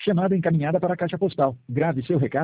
Chamada encaminhada para a caixa postal. Grave seu recado.